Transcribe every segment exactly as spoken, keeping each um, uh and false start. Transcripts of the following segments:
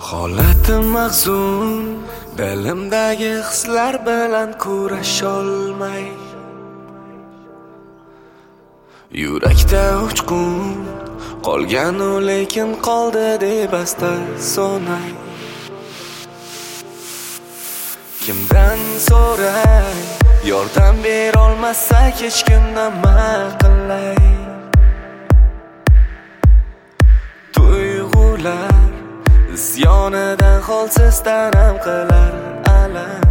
Holatim mahzun, dilimdagi hislar bilan kurasholmay, yurakda uchqun qolgan u lekin qoldi deb asta sonay. Kimdan so'ray, yordam berolmasak hech kimdan nima qilay? Tuyg'ular isyonidan holsiz tanam qilar alam.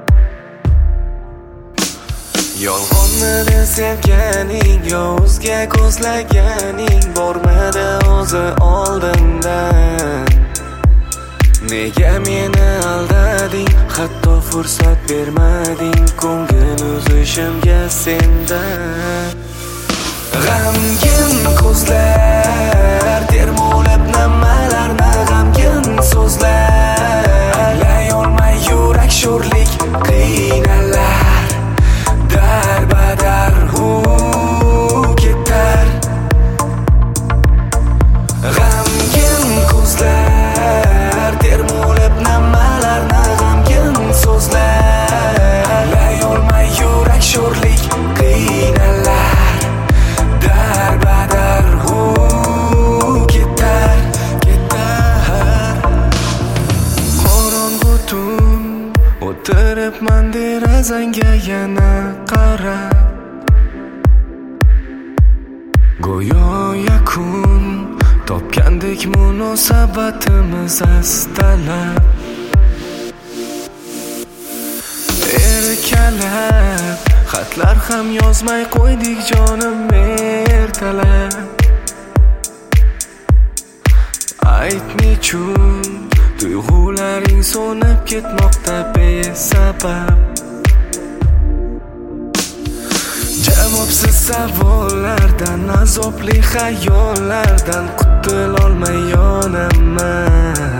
Yolg'onni sevganing, yovuzga ko'zlaganing bormidi o'zi oldindan? Nega meni aldading, hatto fursat bermading ko'ngil uzishimga sendan? G'amgin ko'zlar termulib nimalarni, g'amgin so'zlar anglay olmay yurak sho'rlik qiynalar, darbadar u ketar. G'amgin ko'zlar termulib nimalarni, g'amgin so'zlar anglay olmay yurak sho'rlik qiynalar, darbadar u ketar, ketar. Qorong'u tun o'tiribman derazangga yana qarab, go'yo yakun topgandek munosabatimiz astalab. Erkalab xatlar ham yozmay qo'ydik jonim ertalab. Ayt nechun tuyg'ularing so'nib ketmoqda besabab. Javobsiz savollardan, azobli xayollardan qutulolmay yonaman.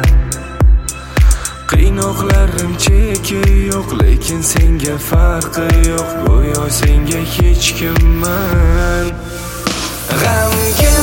Qiynoqlarim cheki yo'q, lekin senga farqi yo'q, go'yo senga hech kimman. G'amga